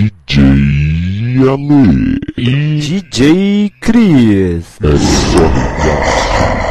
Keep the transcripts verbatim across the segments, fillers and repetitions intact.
D J Ale e D J Cris. É só ligar.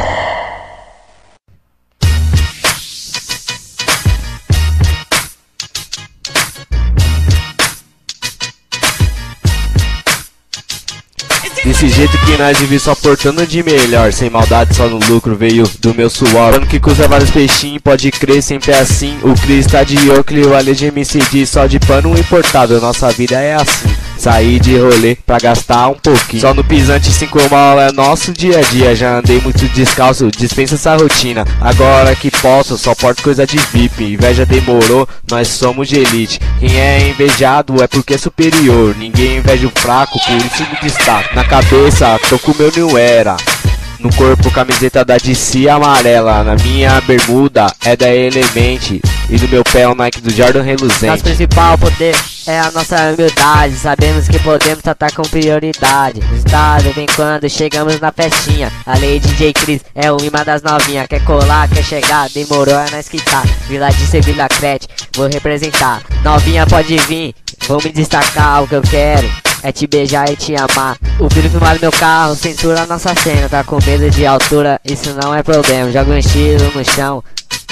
Desse jeito que nós vive só portando de melhor, sem maldade, só no lucro, veio do meu suor. Ano que cruza vários peixinhos, pode crer, sempre é assim. O Cris tá de Oakley, o Ale de M C D, só de pano importado, nossa vida é assim. Sair de rolê pra gastar um pouquinho, só no pisante cinco mal é nosso dia a dia. Já andei muito descalço, dispensa essa rotina. Agora que posso, só porto coisa de V I P. Inveja demorou, nós somos de elite. Quem é invejado é porque é superior. Ninguém inveja o fraco, por isso me destaco. Na cabeça, tô com o meu New Era. No corpo, camiseta da D C amarela. Na minha bermuda é da Element. E no meu pé é o Nike do Jordan reluzente. Nosso principal poder é a nossa humildade. Sabemos que podemos tratar com prioridade. Resultado vem quando chegamos na festinha. A lei D J Cris é o imã das novinhas. Quer colar, quer chegar, demorou é nós que tá. Vila de Sevilla Crete, vou representar. Novinha pode vir, vou me destacar. O que eu quero é te beijar e te amar. O filho filmado no meu carro, censura a nossa cena. Tá com medo de altura, isso não é problema. Joga um estilo no chão,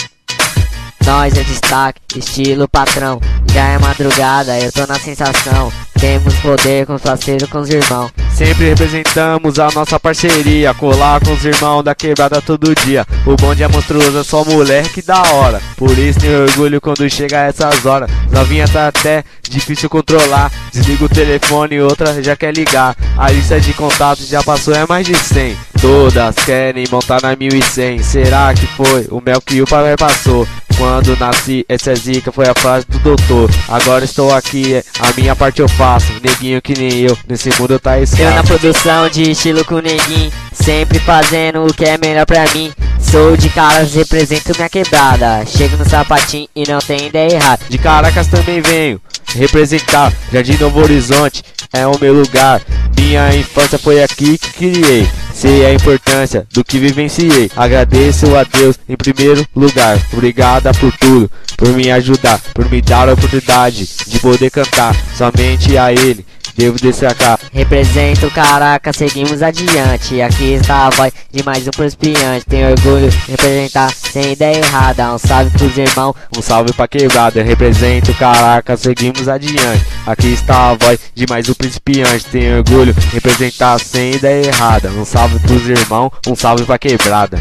nós é destaque, estilo patrão. Já é madrugada, eu tô na sensação. Temos poder com os parceiros, com os irmãos. Sempre representamos a nossa parceria. Colar com os irmãos da quebrada todo dia. O bonde é monstruoso, é só moleque da hora. Por isso tenho orgulho quando chega essas horas. Novinha tá até difícil controlar. Desliga o telefone e outra já quer ligar. A lista de contatos já passou, é mais de cem. Todas querem montar na mil e cem. Será que foi o mel que o pai passou? Quando nasci, essa é zica, foi a frase do doutor. Agora estou aqui, a minha parte eu faço. Neguinho que nem eu, nesse mundo tá escasso. Eu na produção de estilo com neguinho, sempre fazendo o que é melhor pra mim. Sou de Caracas, represento minha quebrada. Chego no sapatinho e não tem ideia errada. De Caracas também venho representar. Jardim Novo Horizonte é o meu lugar. Minha infância foi aqui que criei. Sei a importância do que vivenciei. Agradeço a Deus em primeiro lugar. Obrigada por tudo, por me ajudar, por me dar a oportunidade de poder cantar. Somente a Ele devo destacar. Represento Caracas, seguimos adiante. Aqui está a voz de mais um principiante. Tenho orgulho de representar sem ideia errada. Um salve pros irmãos, um salve pra quebrada. Represento Caracas, seguimos adiante. Aqui está a voz de mais um principiante. Tenho orgulho de representar sem ideia errada. Um salve pros irmãos, um salve pra quebrada.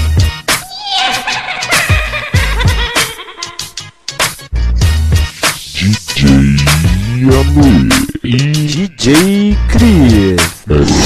D J Ale e D J Cris. É